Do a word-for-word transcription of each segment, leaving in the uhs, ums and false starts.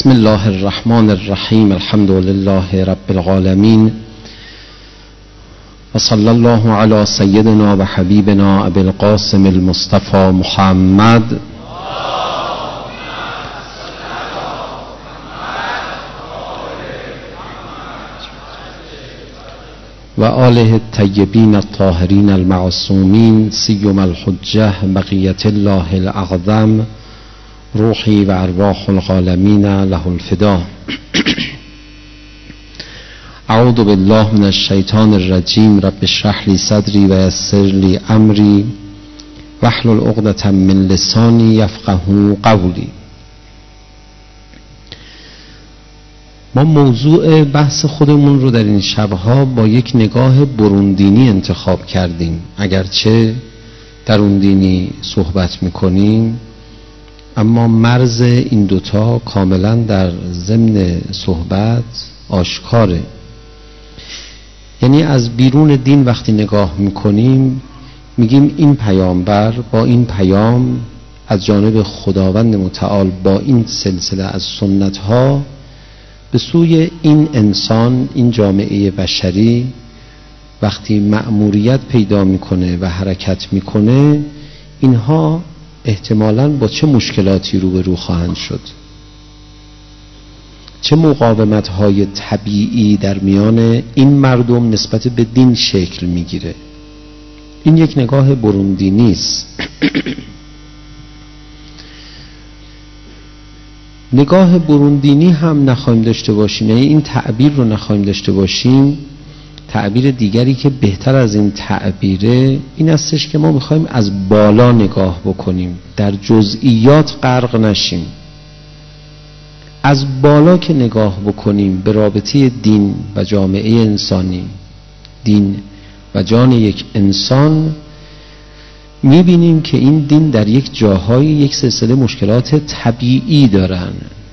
بسم الله الرحمن الرحیم. الحمد لله رب العالمین و صلی الله علی سیدنا و حبیبنا ابی القاسم المصطفى محمد و آله الطیبین الطاهرین المعصومین سیما الحجة بقیة الله الاعظم روحی و ارواح العالمین له الفدا. اعوذ بالله من الشیطان الرجیم. رب اشرح لی صدری و یسر لی امری واحلل عقدة من لسانی یفقهوا قولی. ما موضوع بحث خودمون رو در این شبها با یک نگاه بروندینی انتخاب کردیم. اگرچه دروندینی صحبت میکنیم اما مرز این دوتا کاملا در ضمن صحبت آشکاره. یعنی از بیرون دین وقتی نگاه میکنیم میگیم این پیامبر با این پیام از جانب خداوند متعال با این سلسله از سنتها به سوی این انسان، این جامعه بشری وقتی مأموریت پیدا میکنه و حرکت میکنه، اینها احتمالاً با چه مشکلاتی روبرو خواهند شد، چه مقاومت‌های طبیعی در میان این مردم نسبت به دین شکل میگیره. این یک نگاه بروندینی است. نگاه بروندینی هم نخواهیم داشته باشیم، یعنی این تعبیر رو نخواهیم داشته باشیم. تعبیر دیگری که بهتر از این تعبیره این استش که ما میخوایم از بالا نگاه بکنیم، در جزئیات غرق نشیم. از بالا که نگاه بکنیم به رابطه دین و جامعه انسانی، دین و جان یک انسان، میبینیم که این دین در یک جاهای یک سلسله مشکلات طبیعی دارن.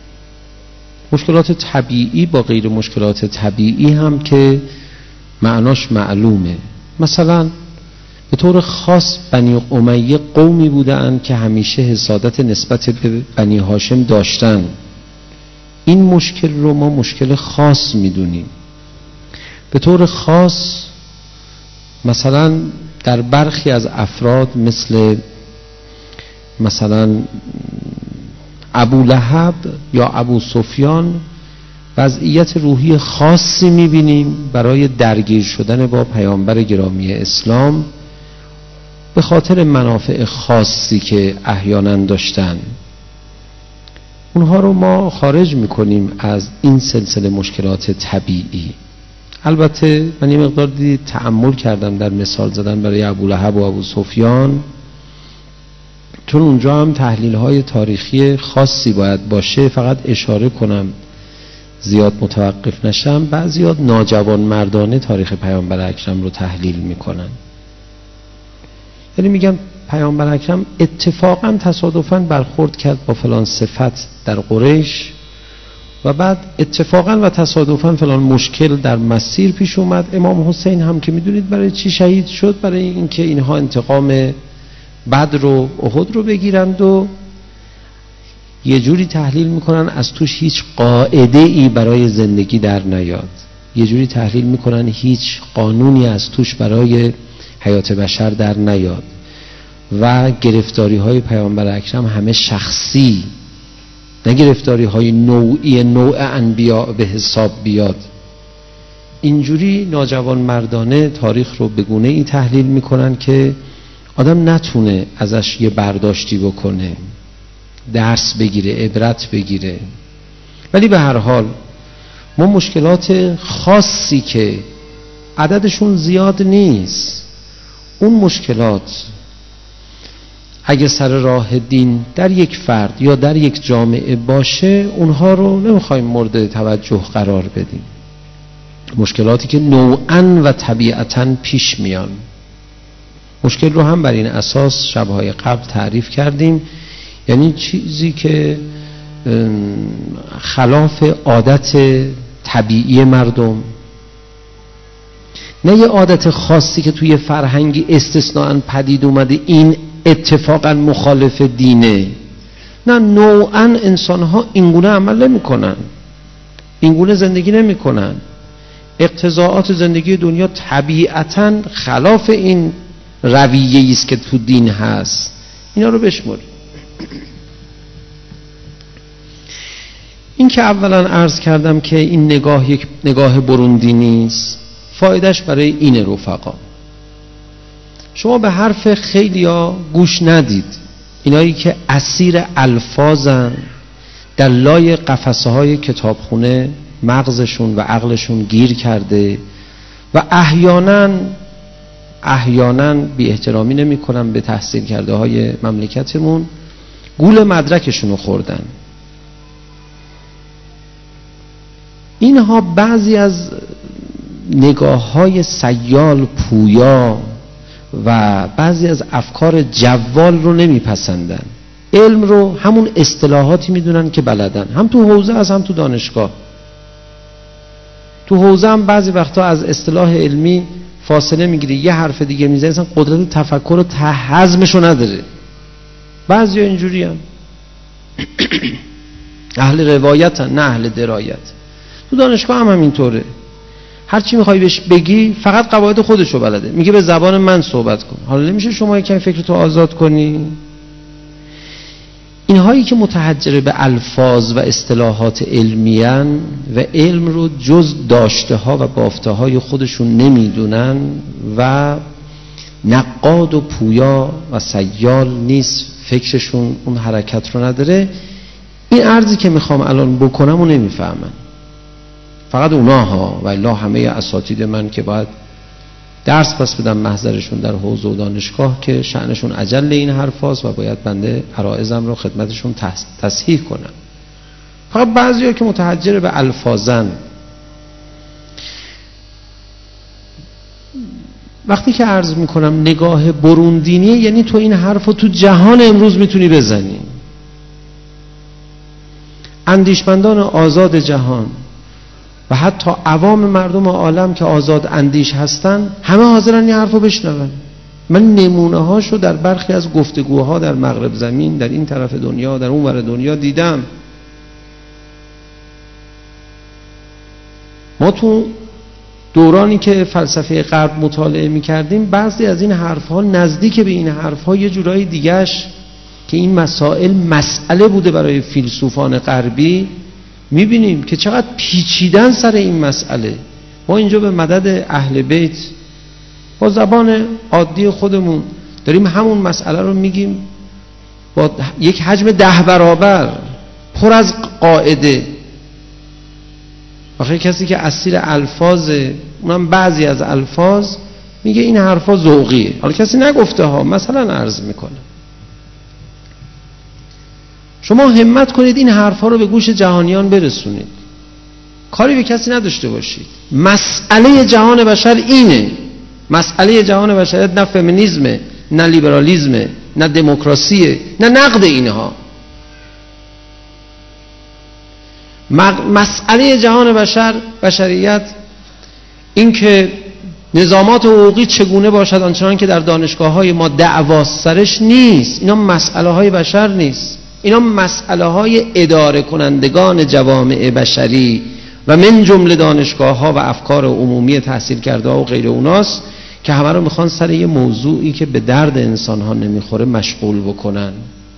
مشکلات طبیعی با غیر مشکلات طبیعی هم که معناش معلومه. مثلا به طور خاص بنی امیه قومی بودن که همیشه حسادت نسبت به بنی هاشم داشتن. این مشکل رو ما مشکل خاص میدونیم. به طور خاص مثلا در برخی از افراد مثل مثلا ابو لهب یا ابو سفیان وضعیت روحی خاصی میبینیم برای درگیر شدن با پیامبر گرامی اسلام به خاطر منافع خاصی که احیانا داشتن. اونها رو ما خارج میکنیم از این سلسله مشکلات طبیعی. البته من یه مقدار دید تأمل کردم در مثال زدن برای ابو لهب و ابو سفیان، چون اونجا هم تحلیل های تاریخی خاصی باید باشه. فقط اشاره کنم زیاد متوقف نشم. بعضیات ناجوان مردانه تاریخ پیامبر اکرم رو تحلیل میکنن، یعنی میگن پیامبر اکرم اتفاقا تصادفاً برخورد کرد با فلان صفت در قریش و بعد اتفاقا و تصادفاً فلان مشکل در مسیر پیش اومد. امام حسین هم که میدونید برای چی شهید شد؟ برای اینکه اینها انتقام بدر و احد رو بگیرند و یه جوری تحلیل میکنن از توش هیچ قاعده ای برای زندگی در نیاد، یه جوری تحلیل میکنن هیچ قانونی از توش برای حیات بشر در نیاد و گرفتاری های پیامبر اکرم همه شخصی، نه گرفتاری های نوعی نوع انبیاء به حساب بیاد. اینجوری ناجوان مردانه تاریخ رو به گونه ای تحلیل میکنن که آدم نتونه ازش یه برداشتی بکنه، درس بگیره، عبرت بگیره. ولی به هر حال ما مشکلات خاصی که عددشون زیاد نیست، اون مشکلات اگه سر راه دین در یک فرد یا در یک جامعه باشه، اونها رو نمیخوایم مورد توجه قرار بدیم. مشکلاتی که نوعاً و طبیعتاً پیش میان. مشکل رو هم بر این اساس شبهای قبل تعریف کردیم، یعنی چیزی که خلاف عادت طبیعی مردم، نه یه عادت خاصی که توی فرهنگی استثناءً پدید اومده این اتفاقاً مخالف دینه، نه، نوعا انسان ها اینگونه عمل نمی کنن، اینگونه زندگی نمی کنن. اقتضاعات زندگی دنیا طبیعتاً خلاف این رویه‌ای است که تو دین هست. اینا رو بشمرید. این که اولا عرض کردم که این نگاه یک نگاه بروندینی است، فایدهش برای این رفقا، شما به حرف خیلیا گوش ندید. اینایی که اسیر الفاظن، در لای قفسه های کتابخونه مغزشون و عقلشون گیر کرده و احیانا احیانا بی احترامی نمی کنم به تحصیل کرده های مملکتمون، گول مدرکشون رو خوردن. اینها بعضی از نگاه های سیال پویا و بعضی از افکار جوال رو نمیپسندن. علم رو همون اصطلاحاتی میدونن که بلدن، هم تو حوزه از هم تو دانشگاه. تو حوزه هم بعضی وقتا از اصطلاح علمی فاصله میگیری، یه حرف دیگه میزنی، اصلا قدرت تفکر و هضمش رو نداره. بعضی ها اینجوری هم اهل روایت هم، نه اهل درایت. تو دانشگاه هم همینطوره، هر چی میخوای بهش بگی فقط قواعد خودشو بلده، میگه به زبان من صحبت کن. حالا نمیشه شما یکم فکرتو آزاد کنی؟ اینهایی که متحجر به الفاظ و اصطلاحات علمیان و علم رو جز داشته ها و بافته های خودشون نمیدونن و نقاد و پویا و سیال نیست، فکرشون اون حرکت رو نداره، این عرضی که میخوام الان بکنم و نمیفهمن. فقط اونا ها، و الا همه اساتید من که باید درس پس بدم محضرشون در حوزه و دانشگاه که شأنشون اجل این حرف هاست و باید بنده عرائضم رو خدمتشون تصحیح کنم. فقط بعضی ها که متحجر به الفاظن، وقتی که عرض میکنم نگاه بروندینی، یعنی تو این حرف رو تو جهان امروز میتونی بزنی. اندیشمندان آزاد جهان و حتی عوام مردم عالم که آزاد اندیش هستن، همه حاضرن این حرفو بشنون. من نمونه هاشو در برخی از گفتگوها در مغرب زمین، در این طرف دنیا، در اون ور دنیا دیدم. ما تو دورانی که فلسفه غرب مطالعه می‌کردیم، بعضی از این حرف‌ها نزدیک به این حرف‌ها یه جورایی دیگه‌اش که این مسائل مسئله بوده برای فیلسوفان غربی، می‌بینیم که چقدر پیچیدن سر این مسئله. ما اینجا به مدد اهل بیت با زبان عادی خودمون داریم همون مسئله رو میگیم با یک حجم ده برابر، پر از قاعده. آخه کسی که اسیر الفاظه، اونم بعضی از الفاظ، میگه این حرفا ذوقیه. حالا کسی نگفته ها، مثلا عرض میکنه. شما همت کنید این حرفا رو به گوش جهانیان برسونید، کاری به کسی نداشته باشید. مسئله جهان بشر اینه. مسئله جهان بشریت نه فمینیسمه، نه لیبرالیسمه، نه دموکراسیه، نه نقد اینها. مسئله جهان بشر بشریت این که نظامات حقوقی چگونه باشد، آنچنان که در دانشگاه‌های ما دعواست سرش نیست. اینا مسئله های بشر نیست، اینا مسئله های اداره کنندگان جوامع بشری و من جمله دانشگاه‌ها و افکار عمومی تحصیل کرده و غیر اوناست که همه رو میخوان سر یه موضوعی که به درد انسان‌ها نمیخوره مشغول بکنن.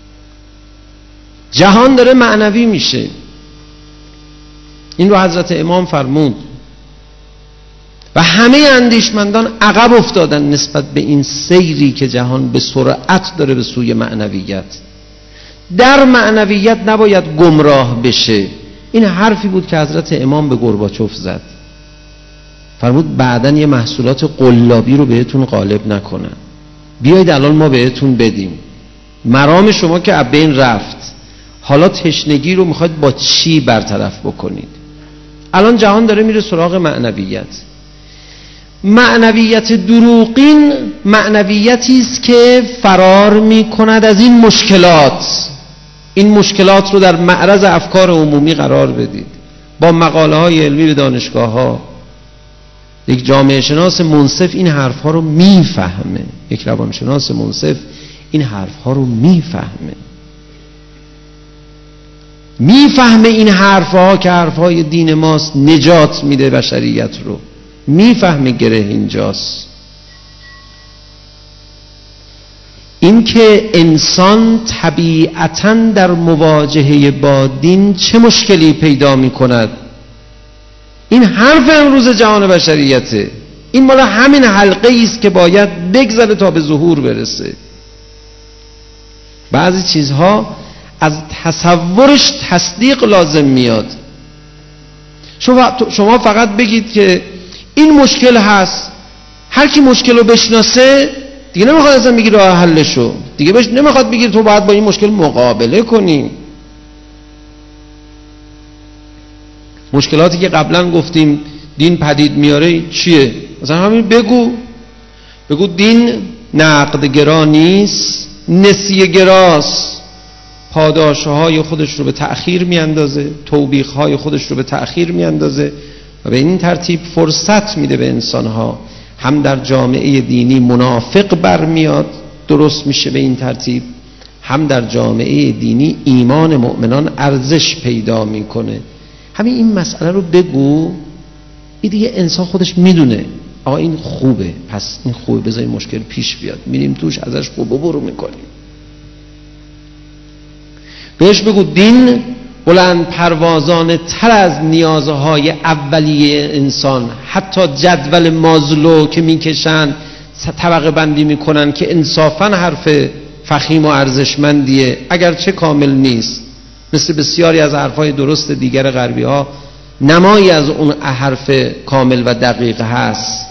جهان داره معنوی میشه. این رو حضرت امام فرمود و همه اندیشمندان عقب افتادن نسبت به این سیری که جهان به سرعت داره به سوی معنویت. در معنویت نباید گمراه بشه. این حرفی بود که حضرت امام به گورباچوف زد. فرمود بعدن یه محصولات قلابی رو بهتون غالب نکنن، بیایید الان ما بهتون بدیم. مرام شما که از بین رفت، حالا تشنگی رو میخواید با چی برطرف بکنید؟ الان جهان داره میره سراغ معنویت. معنویت دروغین معنویتی است که فرار میکند از این مشکلات. این مشکلات رو در معرض افکار عمومی قرار بدید. با مقاله های علمی به دانشگاه ها. یک جامعه شناس منصف این حرف ها رو میفهمه، یک روانشناس منصف این حرف ها رو میفهمه. میفهمه این حرفها که حرفهای دین ماست نجات میده بشریت رو، میفهمه گره اینجاست. این که انسان طبیعتاً در مواجهه با دین چه مشکلی پیدا میکند، این حرف امروز جهان بشریته. این مال همین حلقه ایست که باید بگذره تا به ظهور برسه. بعضی چیزها از تصورش تصدیق لازم میاد. شما فقط بگید که این مشکل هست، هر کی مشکل رو بشناسه دیگه نمیخواد اصلا بگی راه حلشو، دیگه بهش نمیخواد بگی تو باید با این مشکل مقابله کنی. مشکلاتی که قبلا گفتیم دین پدید میاره چیه؟ مثلا همین بگو بگو دین نقدگرا نیست، نسیه گراست، پاداشهای خودش رو به تأخیر میاندازه، توبیخهای خودش رو به تأخیر میاندازه و به این ترتیب فرصت میده به انسانها. هم در جامعه دینی منافق برمیاد، درست میشه به این ترتیب، هم در جامعه دینی ایمان مؤمنان ارزش پیدا میکنه. همین این مسئله رو بگو، این دیگه انسان خودش میدونه آقا این خوبه، پس این خوبه، بذار این مشکل پیش بیاد، میریم توش، ازش خوب برو میکنیم. بهش بگو دین بلند پروازانه تر از نیازهای اولیه انسان، حتی جدول مازلو که میکشن طبقه بندی میکنن که انصافا حرف فخیم و ارزشمندیه اگرچه کامل نیست، مثل بسیاری از حرفهای درست دیگر غربی ها نمایی از اون حرف کامل و دقیق هست.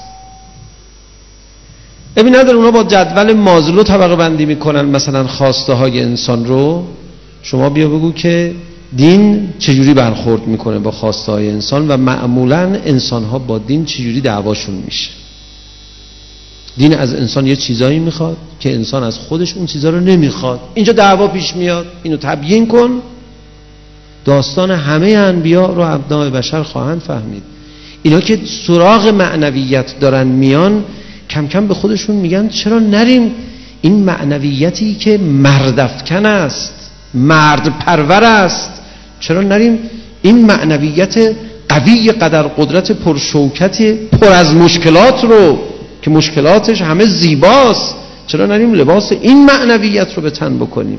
ببین نداره اونا با جدول مازلو طبقه بندی میکنن مثلا خواسته های انسان رو. شما بیا بگو که دین چجوری برخورد میکنه با خواسته های انسان و معمولا انسان ها با دین چجوری دعواشون میشه. دین از انسان یه چیزایی میخواد که انسان از خودش اون چیزا رو نمیخواد، اینجا دعوا پیش میاد. اینو تبیین کن. داستان همه انبیا رو ابناء بشر خواهند فهمید. اینا که سراغ معنویت دارن میان، کم کم به خودشون میگن چرا نریم این معنویتی که مردافکن است، مرد پرور است، چرا نریم این معنویت قوی قدر قدرت پرشوکت پر از مشکلات رو که مشکلاتش همه زیباست، چرا نریم لباس این معنویت رو به تن بکنیم.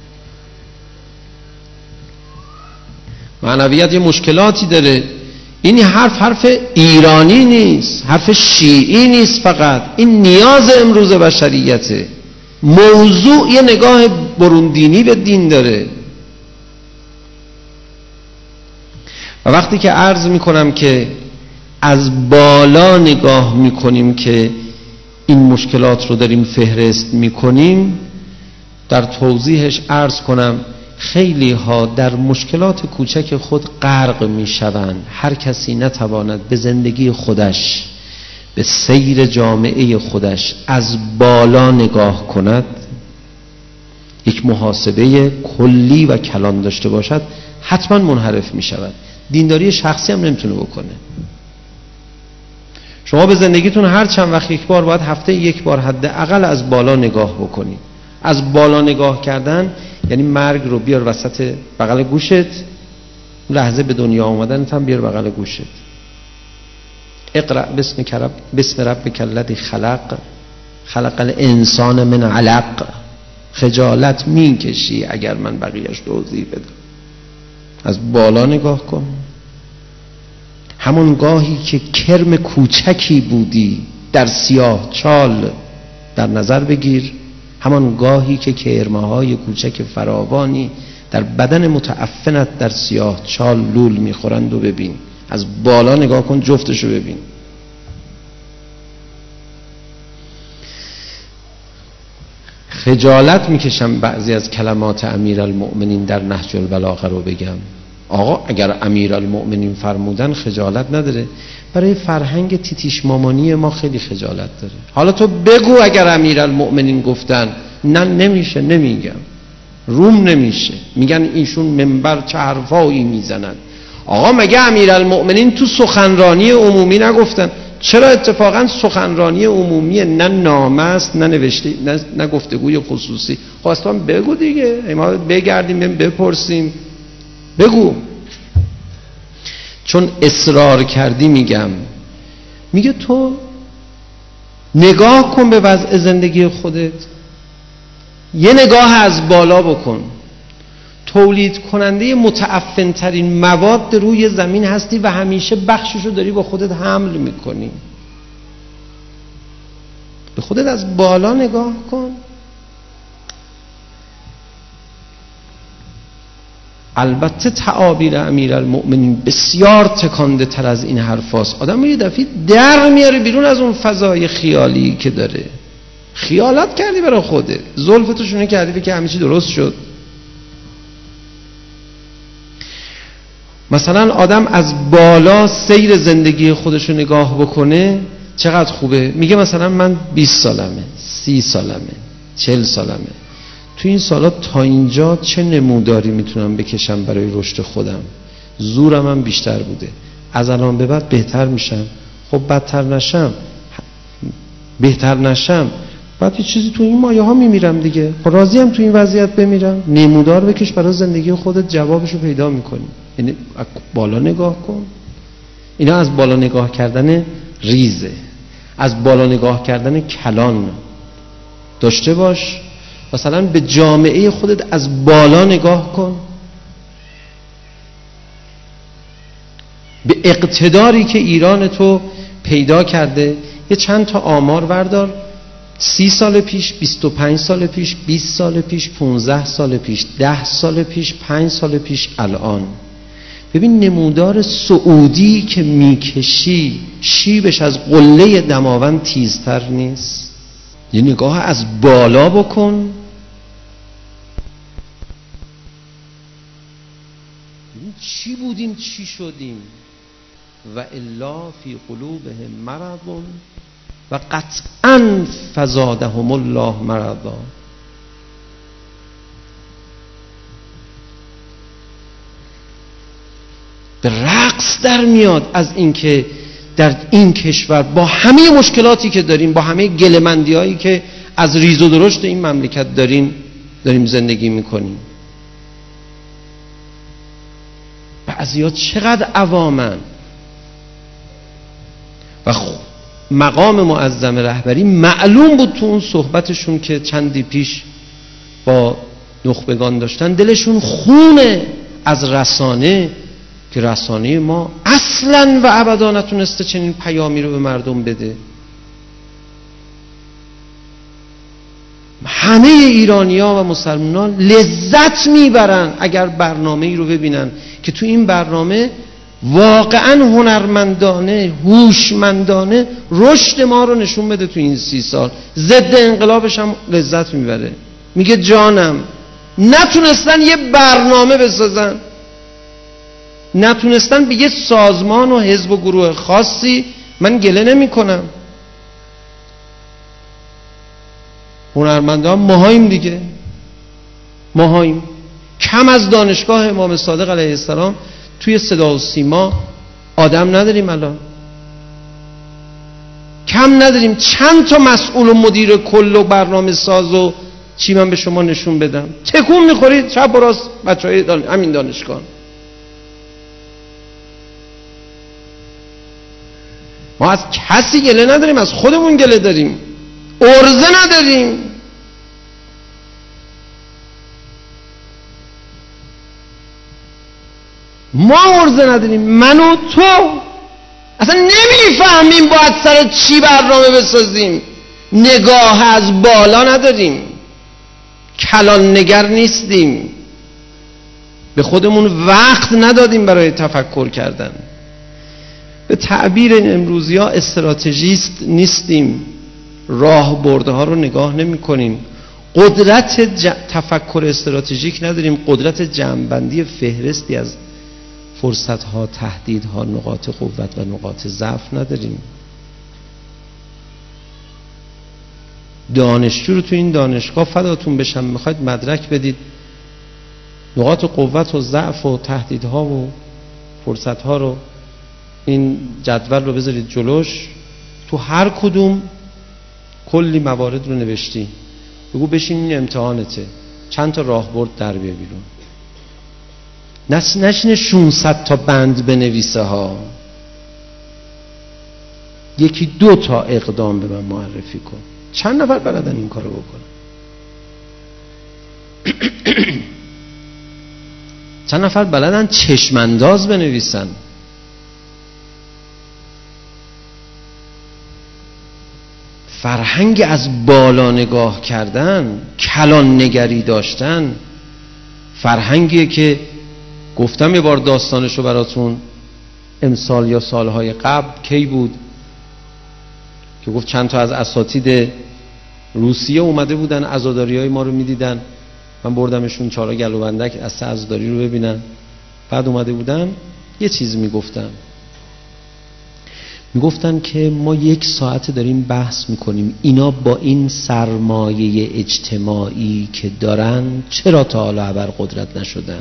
معنویت یه مشکلاتی داره. این حرف حرف ایرانی نیست، حرف شیعی نیست، فقط این نیاز امروز بشریته. موضوع یه نگاه بروندینی به دین داره. و وقتی که عرض میکنم که از بالا نگاه میکنیم که این مشکلات رو داریم فهرست میکنیم، در توضیحش عرض کنم خیلی ها در مشکلات کوچک خود غرق میشوند. هر کسی نتواند به زندگی خودش، به سیر جامعه خودش از بالا نگاه کند، یک محاسبه کلی و کلان داشته باشد، حتما منحرف می شود. دینداری شخصی هم نمیتونه بکنه. شما به زندگیتون هر چند وقت یک بار باید هفته یک بار حداقل از بالا نگاه بکنید. از بالا نگاه کردن یعنی مرگ رو بیار وسط بغل گوشت، لحظه به دنیا آمدنت هم بیار بغل گوشت. اقرأ بسم رب بسم ربک الذی خلق خلق الانسان من علق. خجالت میکشی اگر من بقیهش توضیح بدم. از بالا نگاه کن. همون گاهی که کرم کوچکی بودی در سیاه چال در نظر بگیر، همان گاهی که کرمه‌های کوچک فراوانی در بدن متعفنت در سیاه چال لول میخورند و ببین. از بالا نگاه کن، جفتشو ببین. خجالت میکشم بعضی از کلمات امیرالمؤمنین در نهج البلاغه رو بگم. آقا اگر امیرالمؤمنین فرمودن خجالت نداره، برای فرهنگ تیتیش مامانی ما خیلی خجالت داره. حالا تو بگو اگر امیرالمؤمنین گفتن. نه نمیشه، نمیگم، روم نمیشه. میگن ایشون منبر چه حرفایی میزنن. آقا مگه امیرالمؤمنین تو سخنرانی عمومی نگفتن؟ چرا اتفاقا سخنرانی عمومی نه نامه است نه نوشته نه, نه گفتگوی خصوصی؟ خب اصلا بگو دیگه، ما بگردیم بپرسیم. بگو. چون اصرار کردی میگم. میگه تو نگاه کن به وضع زندگی خودت، یه نگاه از بالا بکن. تولید کننده متعفن ترین مواد روی زمین هستی و همیشه بخششو داری با خودت حمل میکنی. به خودت از بالا نگاه کن. البته تعابیر امیرالمؤمنین بسیار تکانده تر از این حرفاست. آدم یه دفعه در میاره بیرون از اون فضای خیالی که داره. خیالات کردی برای خوده، زلفتو شونه کردی که همه چی درست شد. مثلا آدم از بالا سیر زندگی خودشو نگاه بکنه چقدر خوبه. میگه مثلا من بیست سالمه، سی سالمه، چهل سالمه، تو این سالا تا اینجا چه نموداری میتونم بکشم برای رشد خودم، زورم هم بیشتر بوده، از الان به بعد بهتر میشم. خب بدتر نشم، بهتر نشم، بعد یه چیزی تو این مایه ها میمیرم دیگه. خب راضی هم تو این وضعیت بمیرم. نمودار بکش برای زندگی خودت، جوابشو پیدا میکنی. یعنی بالا نگاه کن. اینا از بالا نگاه کردن ریزه، از بالا نگاه کردن کلان. داشته باش مثلا به جامعه خودت از بالا نگاه کن، به اقتداری که ایران تو پیدا کرده. یه چند تا آمار بردار، سی سال پیش، بیست و پنج سال پیش، بیست سال پیش، پونزده سال پیش، ده سال پیش، پنج سال پیش، الان. ببین نمودار سعودی که میکشی شیبش از قله دماوند تیزتر نیست. یه نگاه از بالا بکن. چی بودیم چی شدیم؟ و الا فی قلوبهم مرض و قطعا فزادهم الله مرضا. به رقص در میاد از اینکه در این کشور با همه مشکلاتی که داریم، با همه گله‌مندی‌هایی که از ریز و درشت این مملکت داریم داریم زندگی میکنیم. بعضیا چقدر عوامن و مقام معظم رهبری معلوم بود تو اون صحبتشون که چندی پیش با نخبگان داشتن، دلشون خونه از رسانه که رسانه ما اصلاً و ابدا نتونسته چنین پیامی رو به مردم بده. همه ایرانی‌ها و مسلمانان لذت میبرن اگر برنامه‌ای رو ببینن که تو این برنامه واقعاً هنرمندانه، هوشمندانه رشد ما رو نشون بده. تو این سی سال ضد انقلابش هم لذت میبره. میگه جانم نتونستن یه برنامه بسازن، نتونستن به یه سازمان و حزب و گروه خاصی. من گله نمی کنم، هنرمندان ماهاییم دیگه، ماهاییم. کم از دانشگاه امام صادق علیه السلام توی صدا و سیما آدم نداریم الان، کم نداریم. چند تا مسئول و مدیر کل و برنامه ساز و چی من به شما نشون بدم؟ تکون میخورید چپ و راست بچهای دان... همین دانشگاه. ما از کسی گله نداریم، از خودمون گله داریم، ارزه نداریم. ما ارزه نداریم، من و تو اصلا نمیفهمیم باید سر چی برنامه بسازیم. نگاه از بالا نداریم، کلان نگر نیستیم، به خودمون وقت ندادیم برای تفکر کردن. به تعبیر امروزی ها استراتژیست نیستیم، راه برده ها رو نگاه نمی کنیم، قدرت ج... تفکر استراتژیک نداریم، قدرت جمع‌بندی فهرستی از فرصت ها، تهدید ها، نقاط قوت و نقاط ضعف نداریم. دانشجو رو تو این دانشگاه فداتون بشم میخواید مدرک بدید، نقاط قوت و ضعف و تهدیدها و فرصت ها رو این جدول رو بذارید جلوش، تو هر کدوم کلی موارد رو نوشتی، بگو بشین این امتحانته، چند تا راهبرد در بیا بیرون. نش نشینه ششصد تا بند بنویسه ها. یکی دو تا اقدام به من معرفی کن. چند نفر بلدن این کارو بکنن؟ چند نفر بلدن چشمانداز بنویسن؟ فرهنگ از بالا نگاه کردن، کلان نگری داشتن، فرهنگیه که گفتم یه بار داستانشو براتون، امسال یا سالهای قبل کی بود که گفت چند تا از اساتید روسیه اومده بودن، عزاداریای ما رو میدیدن، من بردمشون چارا گلوبندک از عزاداری رو ببینن. بعد اومده بودن یه چیز میگفتن میگفتن که ما یک ساعت داریم بحث میکنیم اینا با این سرمایه اجتماعی که دارن چرا تا حالا ابرقدرت نشدن.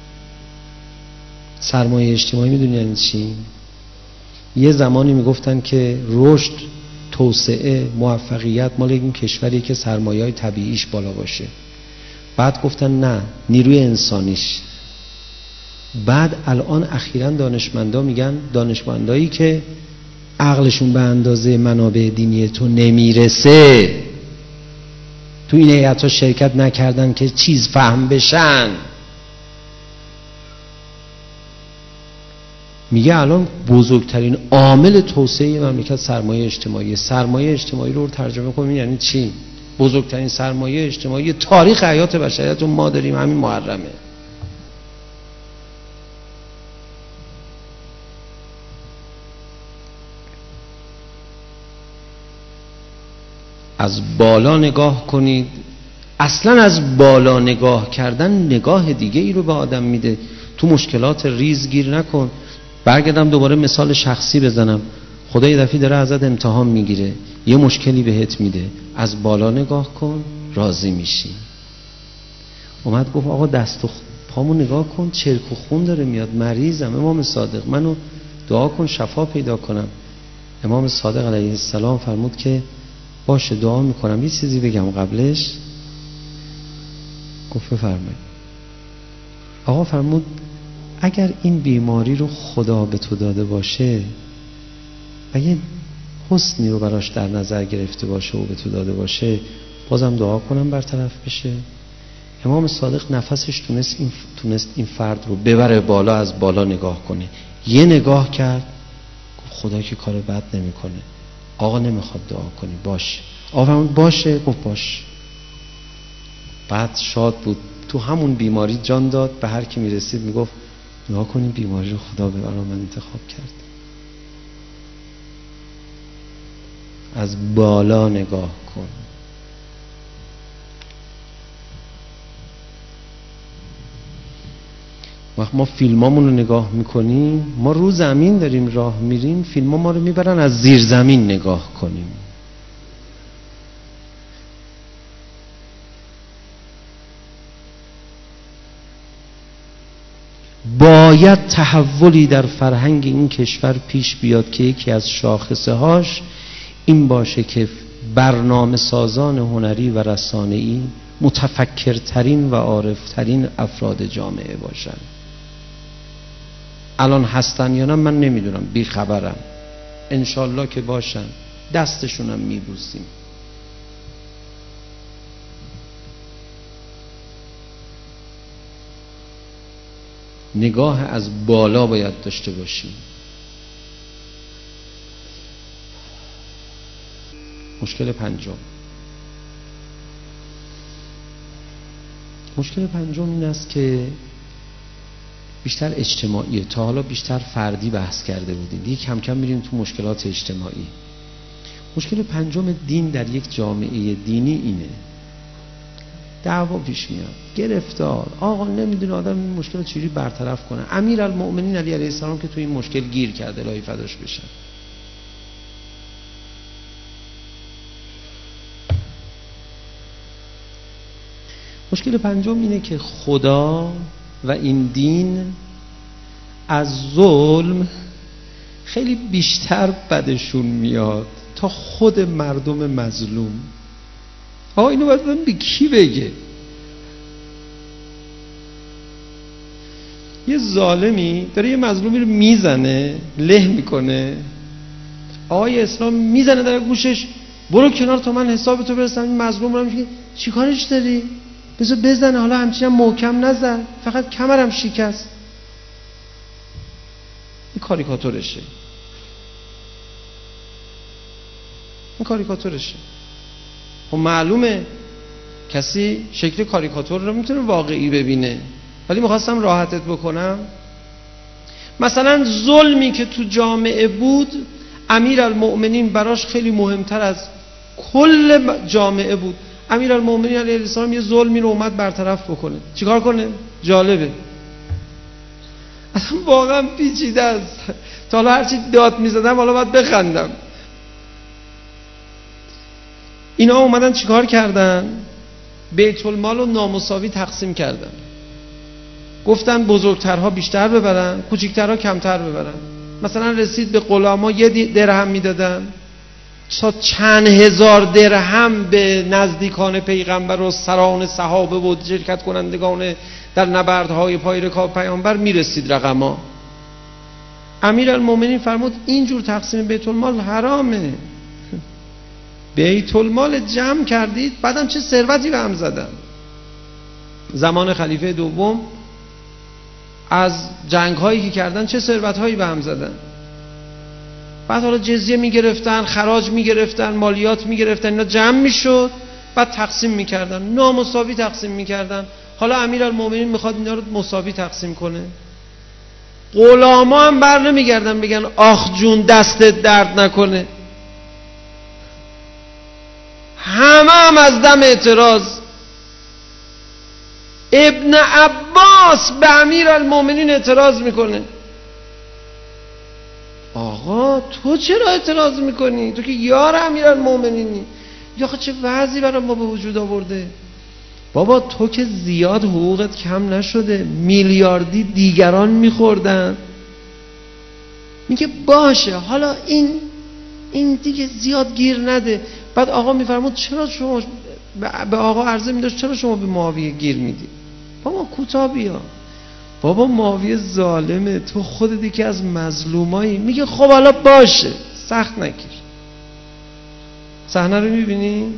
سرمایه اجتماعی میدونی یعنی چی؟ یه زمانی میگفتن که رشد، توسعه، موفقیت مال این کشوریه که سرمایه‌های طبیعیش بالا باشه. بعد گفتن نه، نیروی انسانیش. بعد الان اخیراً دانشمندا میگن دانشمندایی که عقلشون به اندازه منابع دینی تو نمیرسه، تو این هیئت‌ها شرکت نکردن که چیز فهم بشن. میگه الان بزرگترین عامل توسعه مملکت سرمایه اجتماعی. سرمایه اجتماعی رو ترجمه کنیم یعنی چی؟ بزرگترین سرمایه اجتماعی تاریخ حیات بشریت رو ما داریم، همین محرمه. از بالا نگاه کنید. اصلا از بالا نگاه کردن نگاه دیگه ای رو به آدم میده. تو مشکلات ریز گیر نکن. برگردم دوباره مثال شخصی بزنم. خدا یه دفعه داره ازت امتحان میگیره، یه مشکلی بهت میده، از بالا نگاه کن راضی میشی. اومد گفت آقا دست و پامو نگاه کن چرک و خون داره میاد، مریضم، امام صادق منو دعا کن شفا پیدا کنم. امام صادق علیه السلام فرمود که باشه دعا میکنم، یه چیزی بگم قبلش. گفت بفرمایید. آقا فرمود اگر این بیماری رو خدا به تو داده باشه و یه حسنی رو براش در نظر گرفته باشه و به تو داده باشه، بازم دعا کنم برطرف بشه؟ امام صادق نفسش تونست این, تونست این فرد رو ببره بالا، از بالا نگاه کنه. یه نگاه کرد گفت خدا که کار بد نمی کنه. آقا نمیخواد دعا کنی؟ باشه. آقا فرمود باشه؟ گفت باشه. بعد شاد بود، تو همون بیماری جان داد. به هر کی میرسید میگفت دعا کنیم بیماری رو خدا به برای من انتخاب کرد. از بالا نگاه کن. وقت ما فیلمامون رو نگاه میکنیم، ما رو زمین داریم راه میریم، فیلم ما رو میبرن از زیر زمین نگاه کنیم. باید تحولی در فرهنگ این کشور پیش بیاد که یکی از شاخصه هاش این باشه که برنامه سازان هنری و رسانه‌ای متفکرترین و عارفترین افراد جامعه باشن. الان هستن یا نه من نمیدونم، بی خبرم. انشالله که باشن، دستشونم میبوسیم. نگاه از بالا باید داشته باشیم. مشکل پنجم مشکل پنجم این است که بیشتر اجتماعیه. تا حالا بیشتر فردی بحث کرده بودیم، دیگه کم کم میریم تو مشکلات اجتماعی. مشکل پنجم دین در یک جامعه دینی اینه: دعوا پیش میاد، گرفتار، آقا نمیدونه آدم این مشکل رو چجوری برطرف کنه. امیرالمؤمنین علی علیه السلام که تو این مشکل گیر کرده، الهی فداش بشن. مشکل پنجم اینه که خدا و این دین از ظلم خیلی بیشتر بدشون میاد تا خود مردم مظلوم. آقا اینو باید به کی بگه؟ یه ظالمی داره یه مظلومی رو میزنه، له میکنه، آقای اسلام میزنه در گوشش، برو کنار تا من حساب تو برسم. این مظلوم رو میگه چی کارش داری؟ بذار بزنه، حالا همچین محکم نزن، فقط کمرم شکست. این کاریکاتورشه، این کاریکاتورشه. خب معلومه کسی شکل کاریکاتور رو میتونه واقعی ببینه، ولی میخواستم راحتت بکنم. مثلا ظلمی که تو جامعه بود، امیرالمؤمنین براش خیلی مهمتر از کل جامعه بود. امیرالمؤمنین علیه السلام یه ظلمی رو اومد برطرف بکنه. چیکار کنه؟ جالبه، اصلا واقعا پیچیده است. تا حالا هرچی داد میزدم حالا باید بخندم. اینا اومدن چیکار کردن؟ بیت المال رو نامساوی تقسیم کردن. گفتن بزرگترها بیشتر ببرن، کوچیکترها کمتر ببرن. مثلا رسید به غلاما یه درهم میدادن، تا چند هزار درهم به نزدیکان پیغمبر و سران صحابه و شرکت کنندگان در نبردهای پای رکاب پیامبر میرسید رقما. امیرالمومنین فرمود اینجور تقسیم بیت المال حرامه. بیت المال جمع کردید، بعدم چه ثروتی به هم زدن. زمان خلیفه دوم از جنگ هایی که کردن چه ثروت هایی به هم زدن. بعد حالا جزیه میگرفتن، خراج میگرفتن، مالیات میگرفتن، اینا جمع میشد، بعد تقسیم میکردن، نامساوی تقسیم میکردن. حالا امیرالمومنین میخواد اینا رو مساوی تقسیم کنه. غلاما هم بر نمیگردن بگن آخ جون دستت درد نکنه. همه هم از دم اعتراض. ابن عباس به امیرالمومنین اعتراض میکنه، آقا تو چرا اعتراض میکنی؟ تو که یار امیرالمومنینی. یا چه وضعی برای ما به وجود آورده؟ بابا تو که زیاد حقوقت کم نشده، میلیاردی دیگران میخوردن. میگه باشه حالا این این دیگه زیاد گیر نده. بعد آقا میفرمود چرا شما به آقا عرضه میداشت چرا شما به معاویه گیر میدی؟ بابا کوتاه بیا، بابا معاویه ظالمه، تو خودت یکی از مظلومایی. میگه خب حالا باشه، سخت نگیر. صحنه رو میبینی؟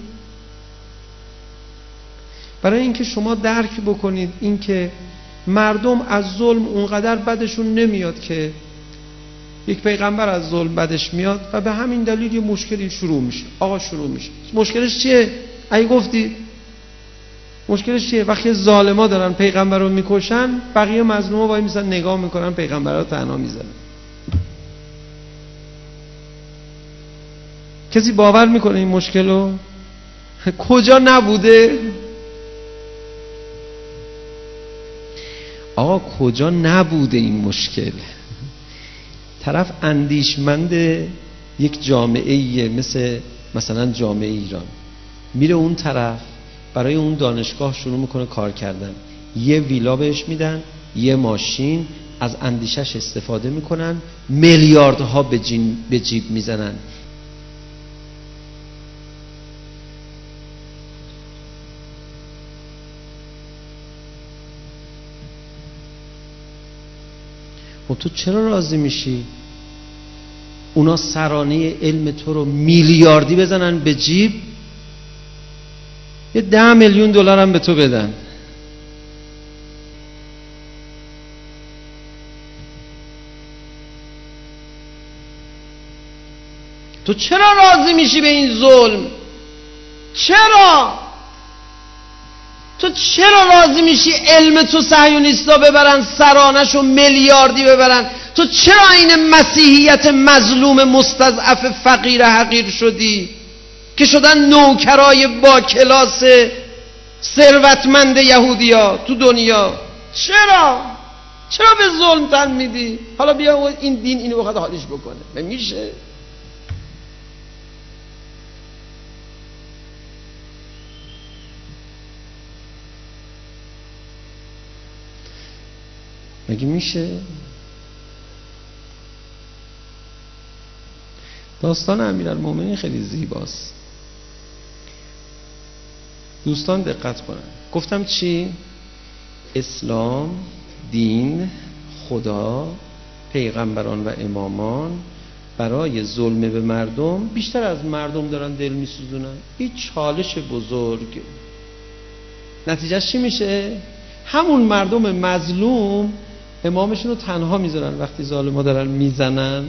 برای اینکه شما درک بکنید اینکه مردم از ظلم اونقدر بدشون نمیاد که یک پیغمبر از ظلم بدش میاد و به همین دلیل یه مشکلی شروع میشه. آقا شروع میشه. مشکلش چیه؟ اگه گفتی مشکلش چیه؟ وقتی ظالما دارن پیغمبر رو میکشن، بقیه مظلوما وای میسن نگاه میکنن، پیغمبر رو تنها میزنن. کسی باور میکنه این مشکل رو؟ کجا نبوده؟ آقا کجا نبوده این مشکل؟ طرف اندیشمند یک جامعه مثل مثلا جامعه ایران میره اون طرف، برای اون دانشگاه شروع میکنه کار کردن، یه ویلا بهش میدن، یه ماشین، از اندیشش استفاده میکنن، میلیاردها به, به جیب میزنن. و تو چرا راضی میشی اونا سرانه علم تو رو میلیاردی بزنن به جیب، یه ده میلیون دلار هم به تو بدن؟ تو چرا راضی میشی به این ظلم؟ چرا؟ تو چرا راضی میشی علم تو صهیونیستا ببرن سرانش و میلیاردی ببرن؟ تو چرا این مسیحیت مظلوم مستضعف فقیر حقیر شدی که شدن نوکرای با کلاس ثروتمند یهودیا تو دنیا؟ چرا؟ چرا به ظلم تن میدی؟ حالا بیا این دین اینو بخواد حالش بکنه، میشه؟ مگه میشه؟ داستان امیرالمومنین خیلی زیباست. دوستان دقت کنن. گفتم چی؟ اسلام دین خدا، پیغمبران و امامان برای ظلم به مردم بیشتر از مردم دارن دل میسوزونن. این چالش بزرگ. نتیجهش چی میشه؟ همون مردم مظلوم امامشون رو تنها میذارن وقتی ظالما دارن میزنن.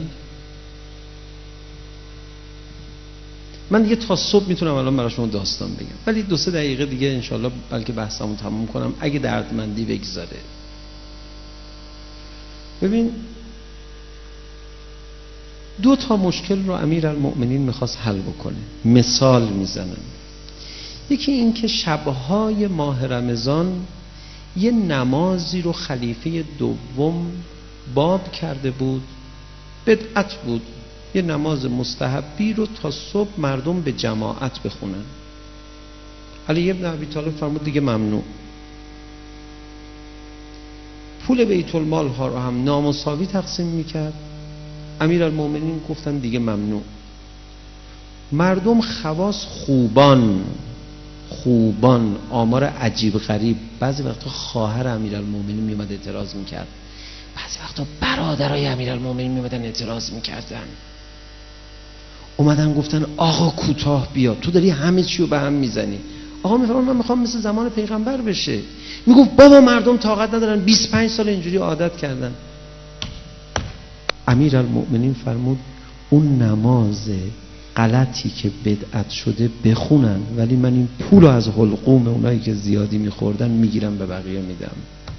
من دیگه تا صبح میتونم الان براشون داستان بگم، ولی دو سه دقیقه دیگه انشالله بلکه بحثمو تموم کنم اگه دردمندی بگذاره. ببین دو تا مشکل رو امیرالمؤمنین میخواست حل بکنه. مثال میزنم. یکی این که شبهای ماه رمضان یه نمازی رو خلیفه دوم باب کرده بود، بدعت بود، یه نماز مستحبی رو تا صبح مردم به جماعت بخونن. علی ابن ابی طالب فرمود دیگه ممنوع. پول بیت المال ها رو هم نامساوی تقسیم میکرد. امیرالمؤمنین گفتن دیگه ممنوع. مردم خواص خوبان خوبان آمار عجیب غریب، بعضی وقتا خواهر امیرالمؤمنین میومد اعتراض میکرد، بعضی وقتا برادرای امیرالمؤمنین میومدن اعتراض میکردن. اومدن گفتن آقا کوتاه بیا، تو داری همه چی رو به هم میزنی. آقا میفرمان من میخوام مثل زمان پیغمبر بشه. میگفت بابا مردم طاقت ندارن، بیست و پنج سال اینجوری عادت کردن. امیرالمؤمنین فرمود اون نماز غلطی که بدعت شده بخونن، ولی من این پول از حلقوم اونایی که زیادی میخوردن میگیرم به بقیه میدم.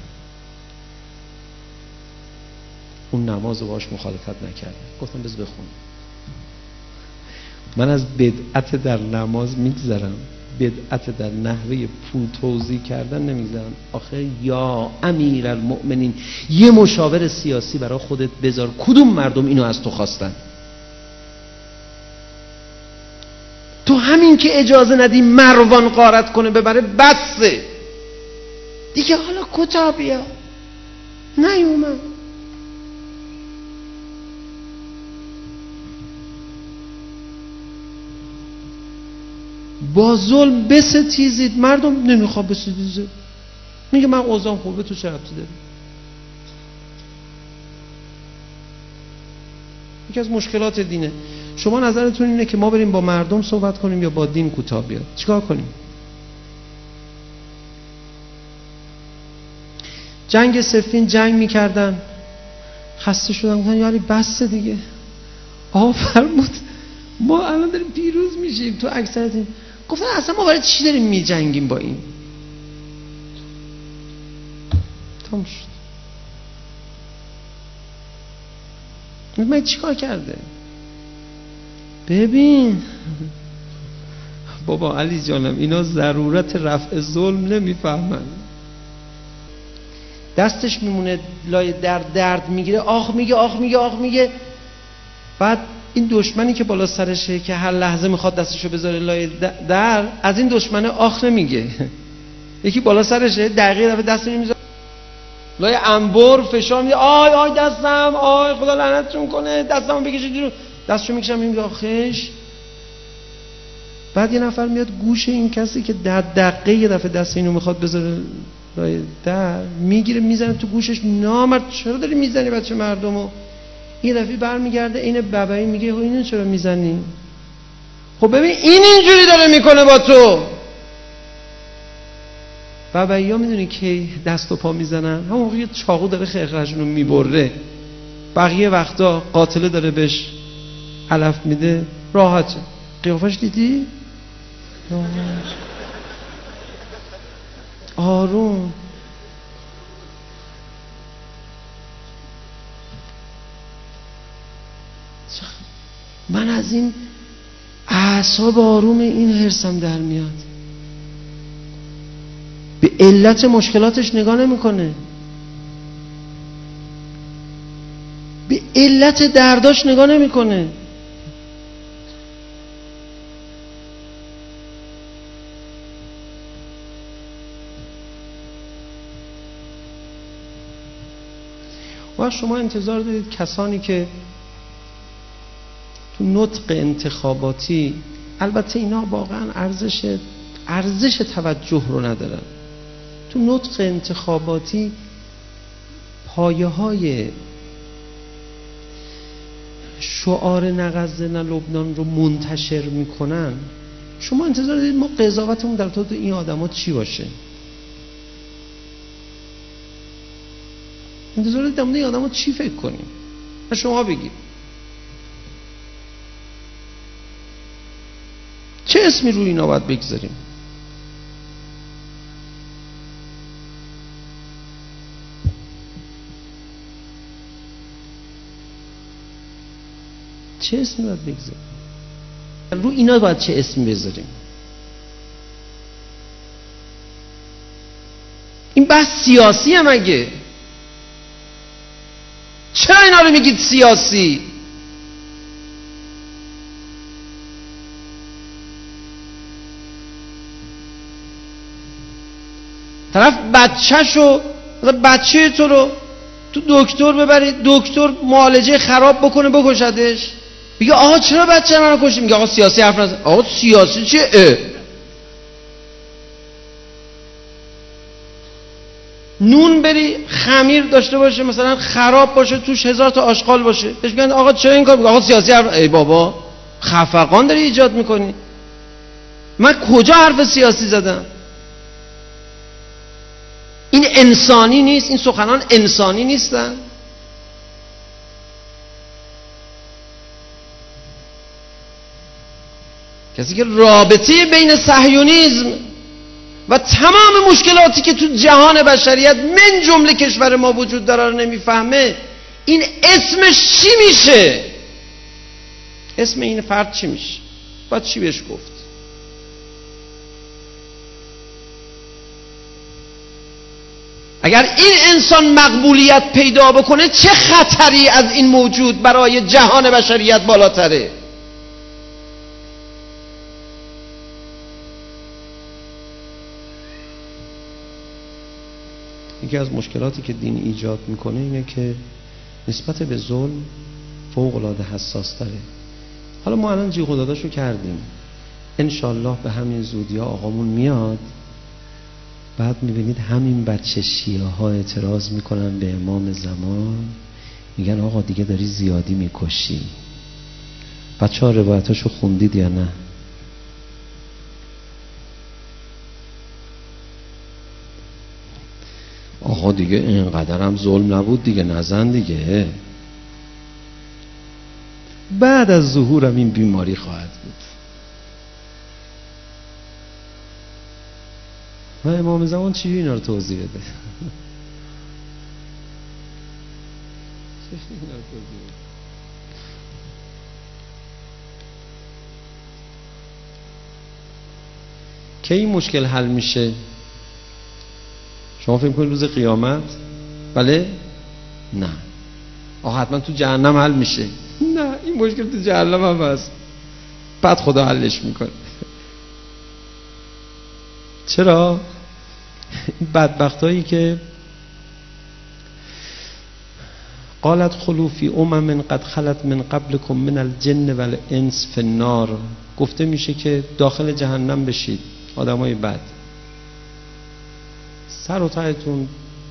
اون نماز رو باش مخالفت نکردن، گفتم بذار بخون. من از بدعت در نماز میگذرم، بدعت در نحوه پول توزیع کردن نمیگذرم. آخه یا امیرالمؤمنین یه مشاور سیاسی برای خودت بذار. کدوم مردم اینو از تو خواستن؟ تو همین که اجازه ندی مروان غارت کنه ببره بسه دیگه. حالا کجا بیا؟ نیومد. با ظلم بستیزید. مردم نمیخواد بستیزه، میگه من اوضاعم خوبه، تو چه ربطی داری؟ یکی از مشکلات دینه. شما نظرتون اینه که ما بریم با مردم صحبت کنیم یا با دین کوتاه بیاد؟ چیکار کنیم؟ جنگ صفین جنگ میکردن، خسته شدن، گفتن یاری بس دیگه. آقا فرمود ما الان داریم پیروز میشیم، تو اکثرتیم. گفتن اصلا ما برای چی داریم میجنگیم با این؟ تمام شد. من چیکار کرده؟ ببین بابا علی جانم اینا ضرورت رفع ظلم نمیفهمن. دستش میمونه لای درد، درد میگیره، آخ میگه آخ میگه آخ میگه. بعد این دشمنی که بالا سرشه که هر لحظه میخواد دستشو بذاره لای در، از این دشمنه آخ نمیگه. یکی بالا سرشه دقیقه دفعه دست نمیذاره لای انبر، فشار میده، آی آی دستم، آی خدا لعنتشون کنه، دستمو بکشید جلو. دستشو میکشم میگه آخش. بعد یه نفر میاد گوش این کسی که در دقیقه یه دفعه دست اینو میخواد بذاره لای در، میگیره میزنه تو گوشش. نامرد چرا داری میزنی بچه مردمو؟ یه دفعه برمیگرده این ببایی میگه اینو چرا میزنی؟ خب ببین این اینجوری داره میکنه با تو. ببایی ها میدونی که دست و پا میزنن همون موقع چاقو داره خرخرشون رو میبره. بقیه وقتا قاتله داره بهش علف میده، راحته. قیافش دیدی؟ راحت، آروم. من از این اعصاب آروم این حرسم در میاد. به علت مشکلاتش نگاه نمیکنه، به علت درداش نگاه نمیکنه. و شما انتظار دارید کسانی که تو نطق انتخاباتی، البته اینا واقعا ارزش ارزش توجه رو ندارن، تو نطق انتخاباتی پایه های شعار نغزنا لبنان رو منتشر میکنن، شما انتظار دارید ما قضاوتمون در تو این آدما چی باشه؟ انتظار دارید در مورد این آدما چی فکر کنیم؟ شما بگید چه اسمی روی اینا باید بگذاریم؟ چه اسمی باید بگذاریم؟ رو اینا باید چه اسمی بذاریم؟ این بحث سیاسیه مگه؟ چرا اینا رو میگید سیاسی؟ طرف بچه‌شو، بچه تو رو تو دکتر ببرید، دکتر معالجه خراب بکنه بکشدش، میگه آقا چرا بچه منو کشتی؟ میگه آقا سیاسی حرف نزن. آقا سیاسی چیه؟ نون بری خمیر داشته باشه مثلا خراب باشه توش هزار تا آشغال باشه، بهش میگن آقا چرا این کار؟ میگه آقا سیاسی حرف. ای بابا خفقان داری ایجاد میکنی. من کجا حرف سیاسی زدم؟ این انسانی نیست؟ این سخنان انسانی نیستن؟ کسی که رابطه بین صهیونیسم و تمام مشکلاتی که تو جهان بشریت من جمله کشور ما وجود داره رو نمیفهمه، این اسمش چی میشه؟ اسم این فرد چی میشه؟ باید چی بهش گفت؟ اگر این انسان مقبولیت پیدا بکنه چه خطری از این موجود برای جهان بشریت بالاتره؟ یکی از مشکلاتی که دین ایجاد میکنه اینه که نسبت به ظلم فوق العاده حساس تره. حالا ما الان جیغ و داداشو کردیم، انشالله به همین زودی ها آقامون میاد، بعد میبینید همین بچه شیعه ها اعتراض میکنن به امام زمان، میگن آقا دیگه داری زیادی میکشی. بچه ها روایتاشو خوندید یا نه؟ آقا دیگه اینقدر هم ظلم نبود دیگه، نزن دیگه. بعد از ظهورم این بیماری خواهد بود. و امام زمان چی اینا رو توضیح بده؟ که این مشکل حل میشه؟ شما فکر کنید روز قیامت؟ بله؟ نه. آخه حتما تو جهنم حل میشه؟ نه، این مشکل تو جهنم هم هست، بعد خدا حلش میکنه. چرا؟ این بدبختایی که قالت خلو فی امم قد خلت من قبلکم من الجن والانس فی النار، گفته میشه که داخل جهنم بشید آدمای بد، سر و تهتون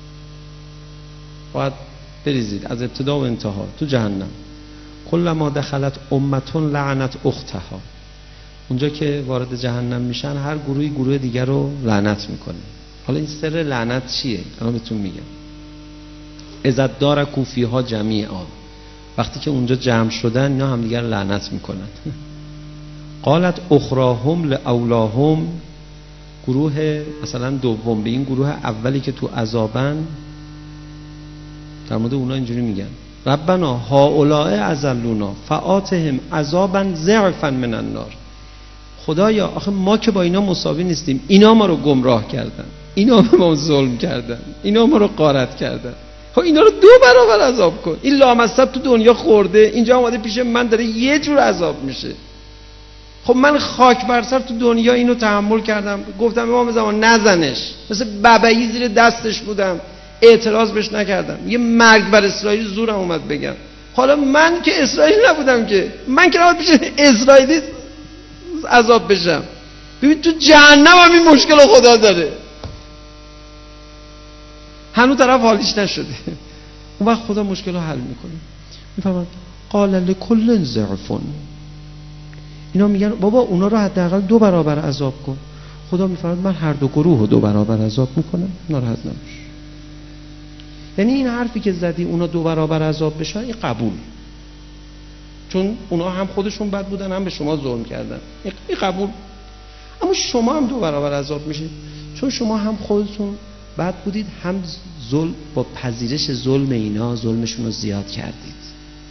باید بریزید از ابتدا و انتها تو جهنم. کلما دخلت امتون لعنت اختها، اونجا که وارد جهنم میشن هر گروهی گروه دیگر رو لعنت میکنه. حالا این سر لعنت چیه؟ الان بهتون میگم. عزت دار کوفی ها جمیعا، وقتی که اونجا جمع شدن اینا هم دیگر لعنت میکنن. قالت اخراهم لاولاهم، گروه مثلا دوم به این گروه اولی که تو عذابن، در مورد اونا اینجوری میگن ربنا هؤلاء اذلونا فآتهم عذابا ضعفا من النار. خدایا آخه ما که با اینا مساوی نیستیم، اینا ما رو گمراه کردن، اینا به ما ظلم کردن، اینا ما رو غارت کردن، خب اینا رو دو برابر عذاب کن. این لامصب تو دنیا خورده، اینجا اومده پیش من داره یه جور عذاب میشه. خب من خاک بر سر تو دنیا اینو تحمل کردم، گفتم امام زمان نزنش، مثل ببعی زیر دستش بودم، اعتراض بهش نکردم. یه مرگ بر اسرائیل زورم اومد بگم. حالا من که اسرائیل نبودم که، من که نباید پیش اسرائیلی عذاب بشم. ببین تو جهنم هم این مشکل خدا داره، هنوز طرف حالیش نشده. اون وقت خدا مشکل رو حل میکنه. میفهمن قال لکل ضعف. اینا میگن بابا اونا رو حداقل دو برابر عذاب کن. خدا میفرماد من هر دو گروه رو دو برابر عذاب میکنم، ناراحت نباش. یعنی این حرفی که زدی اونا دو برابر عذاب بشن، این قبول، چون اونا هم خودشون بد بودن هم به شما ظلم کردن، این قبول. اما شما هم دو برابر عذاب میشید، چون شما هم خودتون بد بودید، هم ظلم با پذیرش ظلم اینا ظلمشون رو زیاد کردید.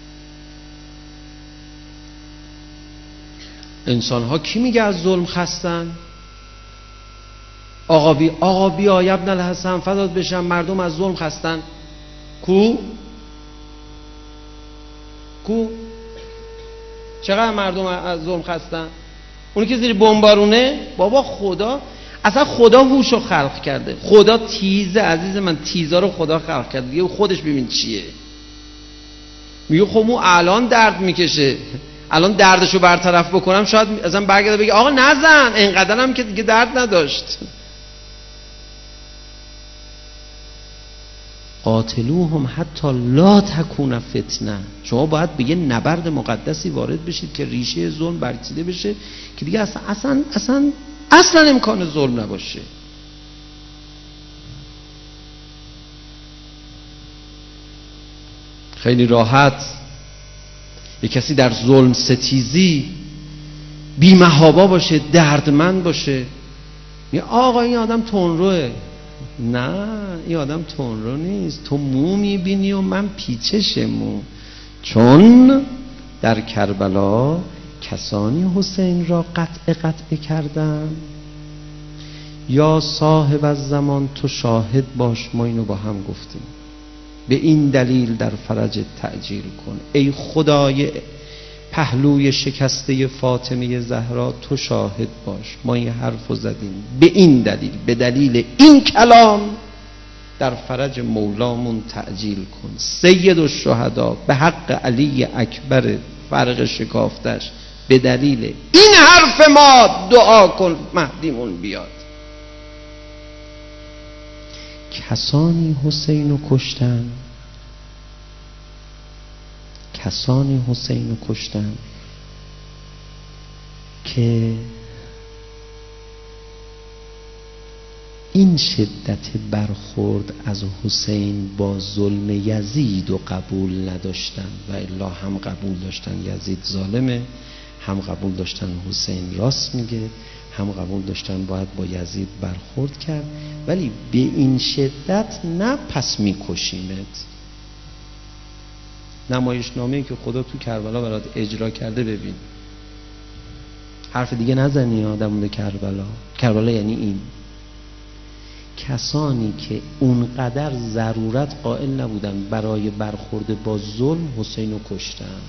انسان ها کی میگه از ظلم خستن؟ آقا بی آقا بیا ابن الحسن فدات بشم، مردم از ظلم خستن. کو کو چقدر مردم از ظلم خستن؟ اونی که زیر بمبارونه. بابا خدا اصلا خدا هوشو خلق کرده، خدا تیزه عزیز من، تیزا رو خدا خلق کرده دیگه. خودش ببین چیه میگه. خب اون الان درد میکشه، الان دردشو برطرف بکنم شاید ازم برگرده بگه آقا نزن، اینقدرم که دیگه درد نداشت. قاتلوهم حتی لا تکون فتنه. شما باید به یه نبرد مقدسی وارد بشید که ریشه ظلم برچیده بشه، که دیگه اصلا اصلا اصلا اصلا امکان ظلم نباشه. خیلی راحت یه کسی در ظلم ستیزی بی محابا باشه، دردمند باشه، یه آقا این آدم تندروه. نه این آدم تندرو نیست، تو مو میبینی و من پیچش مو. چون در کربلا کسانی حسین را قطع قطع کردن. یا صاحب از زمان تو شاهد باش، ما اینو با هم گفتیم. به این دلیل در فرج تعجیل کن، ای خدای پهلوی شکسته فاطمه زهرا تو شاهد باش، ما این حرفو زدیم. به این دلیل، به دلیل این کلام در فرج مولامون تعجیل کن. سید الشهدا به حق علی اکبر فرق شکافتش، به دلیل این حرف ما دعا کن مهدیمون بیاد. کسانی حسین رو کشتن، کسانی حسین رو کشتن که این شدت برخورد از حسین با ظلم یزید و قبول نداشتن، و الا هم قبول داشتن یزید ظالمه، هم قبول داشتن حسین راست میگه، هم قبول داشتن باید با یزید برخورد کرد، ولی به این شدت نه پس میکشیمت. نمایشنامه‌ای که خدا تو کربلا برات اجرا کرده ببین، حرف دیگه نزنی آدمون کربلا. کربلا یعنی این کسانی که اونقدر ضرورت قائل نبودن برای برخورد با ظلم حسین رو کشتن.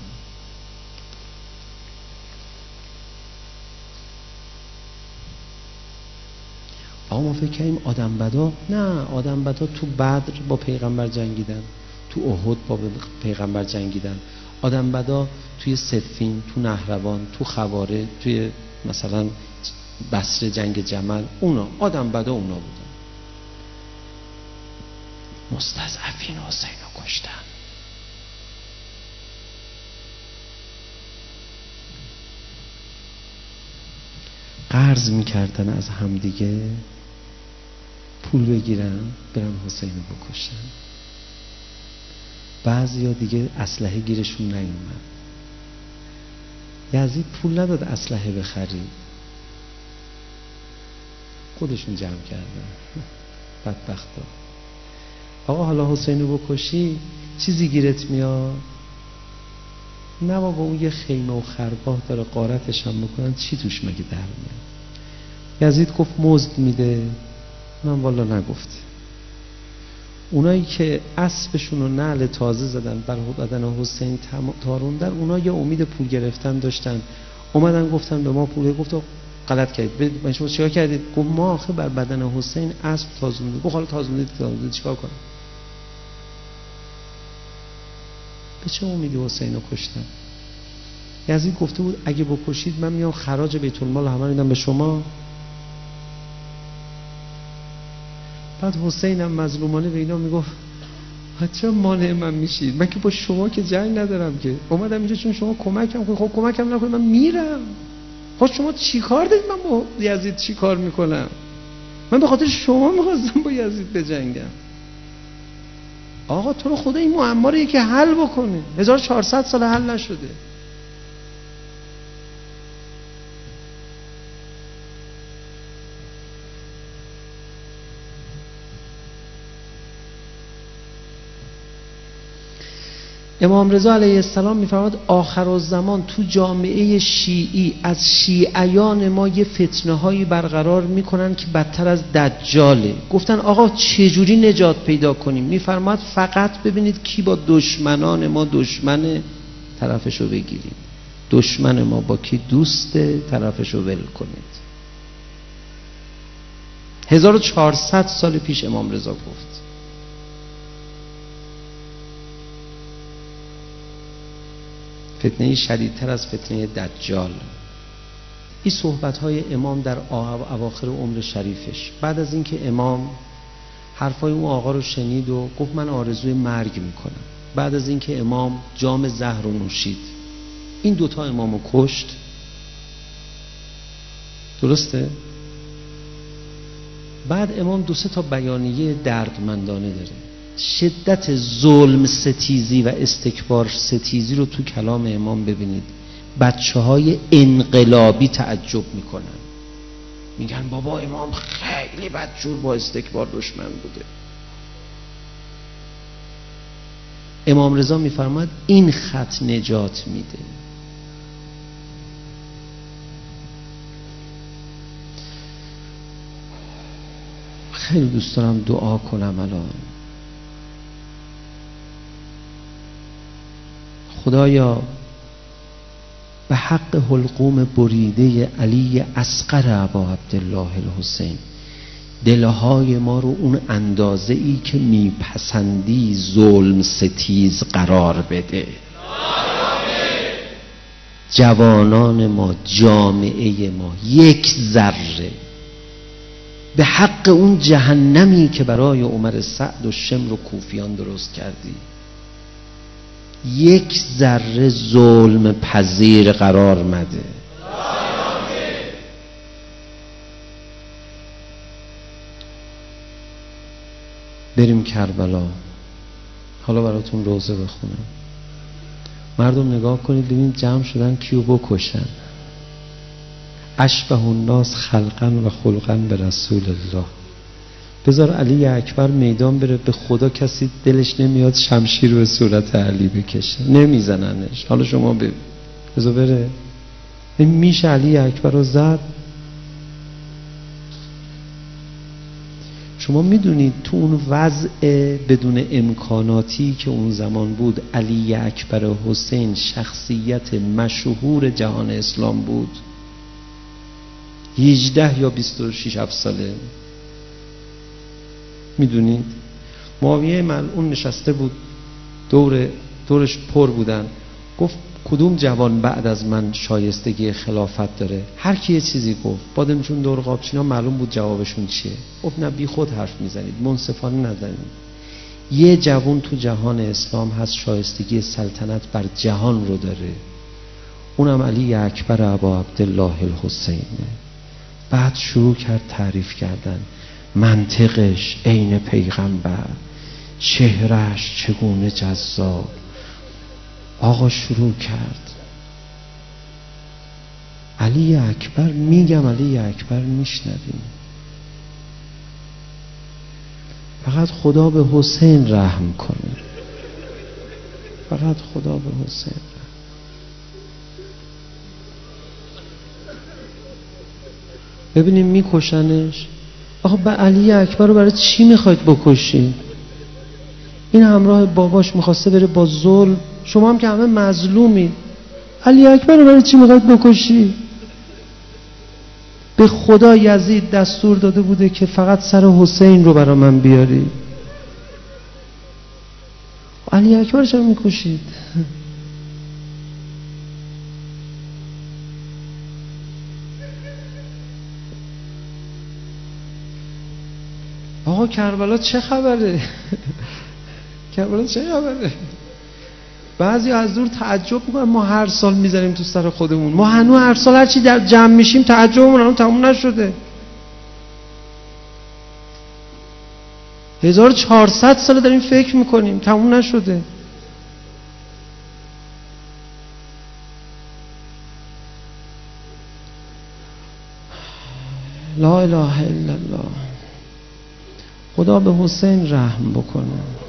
آقا ما فکر کنیم آدم بدا، نه، آدم بدا تو بدر با پیغمبر جنگیدن، تو احد با پیغمبر جنگیدن، آدم بدا توی صفین، تو نهروان، تو خواره، توی مثلا بصره جنگ جمل، اونا آدم بدا اونا بودن. مستضعفین حسین رو کشتن. قرض میکردن از همدیگه پول بگیرن برن حسین رو بکشن. بعضیا دیگه اسلحه گیرشون نیومد، یزید پول نداد اسلحه بخرید، خودشون جمع کردن. بدبختا. آقا حالا حسین رو بکشی چیزی گیرت میاد؟ نه بابا اون یه خیمه و خرگاه داره غارتش هم میکنن، چی توش مگه در میاد؟ یزید گفت مزد میده، من والا نگفته. اونایی که اسبشون و نعل تازه زدن بر بدن حسین تاروندن، اونا یه امید پول گرفتن داشتن، اومدن گفتن به ما پول، گفت غلط کردید. من شما چیکار کردید؟ گفت ما آخه بر بدن حسین اسب تازونده. گفت حالا تازونده تازونده چیکار کنم؟ به چه امیدی حسین رو کشتن؟ یزید گفته بود اگه بکشید من میام خراج بیت المال همه میدم به شما. بعد حسین هم مظلومانه به اینا میگفت چرا مانع من میشید؟ من که با شما که جنگ ندارم که، اومدم اینجا چون شما کمکم کنید. خب کمکم نکنید من میرم. خب شما چی کار دارید من با یزید چی کار میکنم؟ من به خاطر شما میخواستم با یزید بجنگم. آقا تو رو خدا این معما رو یکی حل بکنه. هزار و چهارصد سال حل نشده. امام رضا علیه السلام میفرماد آخرالزمان تو جامعه شیعی از شیعیان ما یه فتنه هایی برقرار میکنن که بدتر از دجاله. گفتن آقا چجوری نجات پیدا کنیم؟ میفرماد فقط ببینید کی با دشمنان ما دشمن، طرفشو بگیرید. دشمن ما با کی دوسته، طرفشو ول کنید. هزار و چهارصد سال پیش امام رضا گفت. فتنه شدیدتر از فتنه دجال. این صحبت‌های امام در اواخر عمر شریفش، بعد از اینکه امام حرفای اون آقا رو شنید و گفت من آرزوی مرگ میکنم، بعد از اینکه امام جام زهر رو نوشید، این دوتا امامو کشت. درسته؟ بعد امام دو سه تا بیانیه دردمندانه داره. شدت ظلم ستیزی و استکبار ستیزی رو تو کلام امام ببینید. بچه های انقلابی تعجب میکنن، میگن بابا امام خیلی بدجور با استکبار دشمن بوده. امام رضا میفرماد این خط نجات میده. خیلی دوست دارم دعا کنم الان. خدایا به حق حلقوم بریده علی اصغر ابا عبدالله الحسین، دلهای ما رو اون اندازه ای که میپسندی ظلم ستیز قرار بده. جوانان ما، جامعه ما یک ذره به حق اون جهنمی که برای عمر سعد و شمر و کوفیان درست کردی، یک ذره ظلم پذیر قرار مده. بریم کربلا. حالا براتون روزه بخونم. مردم نگاه کنید ببینید جمع شدن کیو بکشن. اشبه الناس خلقا و خلقا به رسول الله. بذار علی اکبر میدان بره، به خدا کسی دلش نمیاد شمشیر به صورت علی بکشه، نمیزننش. حالا شما ببین، بذار بره. این میشه علی اکبر رو زد؟ شما میدونید تو اون وضع بدون امکاناتی که اون زمان بود، علی اکبر حسین شخصیت مشهور جهان اسلام بود. هجده یا بیست و شش هفت ساله. میدونید معاویه ملعون نشسته بود، دور دورش پر بودن. گفت کدوم جوان بعد از من شایستگی خلافت داره؟ هر کی یه چیزی گفت. بادمجون دور قابچینا معلوم بود جوابشون چیه. گفت نه، بی خود حرف میزنید، منصفانه نزنید. یه جوان تو جهان اسلام هست شایستگی سلطنت بر جهان رو داره، اونم علی اکبر ابا عبدالله الحسینه. بعد شروع کرد تعریف کردن، منطقش عین پیغمبر، چهرهش چگونه جذاب. آقا شروع کرد علی اکبر، میگم علی اکبر میشنویم. فقط خدا به حسین رحم کنه، فقط خدا به حسین رحم. ببینیم میکشنش. آقا به علی اکبر رو برای چی میخواید بکشید؟ این همراه باباش میخواسته بره با ظلم، شما هم که همه مظلومی. علی اکبر رو برای چی میخواید بکشی؟ به خدا یزید دستور داده بوده که فقط سر حسین رو برای من بیاری. علی اکبر چرا میکشید؟ آقا کربلا چه خبره؟ کربلا چه خبره؟ بعضی از دور تعجب میکنن ما هر سال میذاریم تو سر خودمون، ما هنوز هر سال هرچی در جمع میشیم تعجبمون هنوز تموم نشده. هزار و چهارصد سال داریم فکر میکنیم تموم نشده. لا اله الا الله. خدا به حسین رحم بکنه.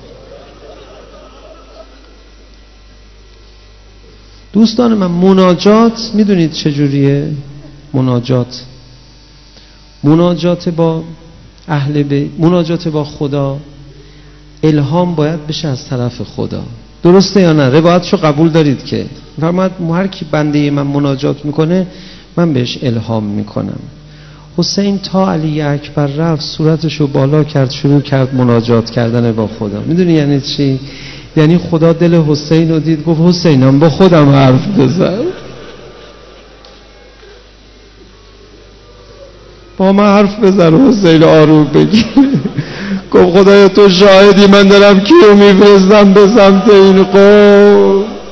دوستان من، مناجات میدونید چجوریه؟ مناجات مناجات با اهل بیت، مناجات با خدا، الهام باید بشه از طرف خدا. درسته یا نه؟ روایتشو قبول دارید که فرمود هر کی بنده من مناجات میکنه من بهش الهام میکنم. حسین تا علی اکبر رفت صورتشو بالا کرد شروع کرد مناجات کردن با خدا. میدونی یعنی چی؟ یعنی خدا دل حسین رو دید گفت حسینم با خودم حرف بزن، با من حرف بزن. حسین آروم بگیر. گفت خدایا تو شاهدی من دارم کیو میفرستم به سمت این قوم.